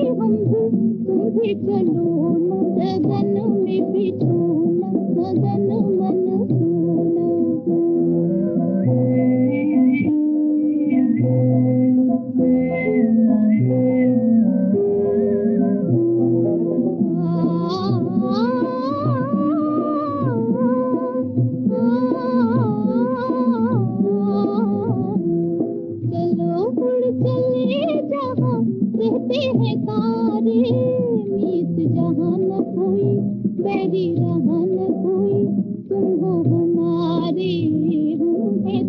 हम भी, तुम भी चलो न गगन में बिछो न मगन मन सोना। चलो उड़ चले जहाँ रहते हैं तारे, मीत जहाँ न कोई बैरी रहा न कोई, तुम हो हमारे हम हैं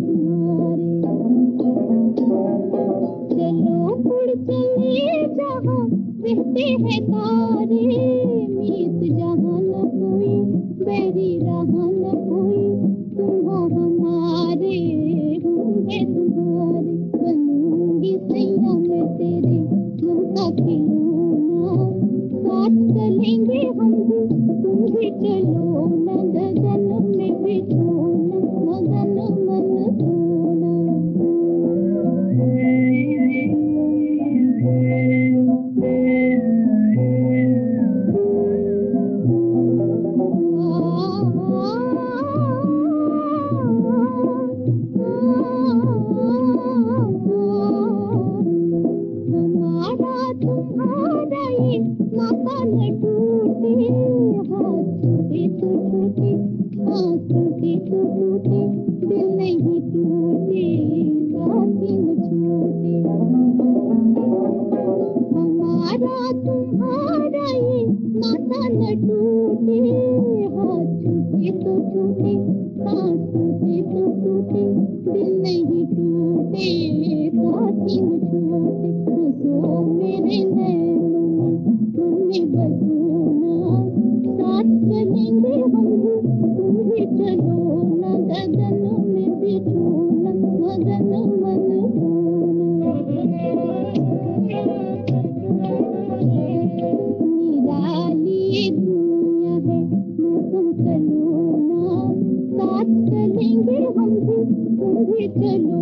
तुम्हारे। चलो उड़ चले जहाँ रहते हैं तारे, मीत जहाँ न कोई बैरी रहा न कोई, तुम हो हमारे हम हैं तुम्हारे। बनूंगी सैया मैं तेरे मन का खिलौना, साथ चलेंगे हम भी, तुम भी चलो न गगन में बिछो न मगन मन सोना। हमारा तुम्हारा ये नाता न टूटे, हाथ टूटे तो टूटे, हाथ टूटे तो टूटे, दिल नहीं टूटे साथी न छूटे। हमारा तुम्हारा ये नाता न टूटे, हाथ टूटे तो टूटे, हाथ टूटे तो टूटे, दिल नहीं टूटे साथी न छूटे। बसो मेरे नैनों में तुमने बसोना, साथ चलेंगे हम भी, तुम भी चलो न गगन में बिछो न मगन मन सोना। निराली दुनिया है मौसम सलोना, साथ चलेंगे हम भी, तुम भी चलो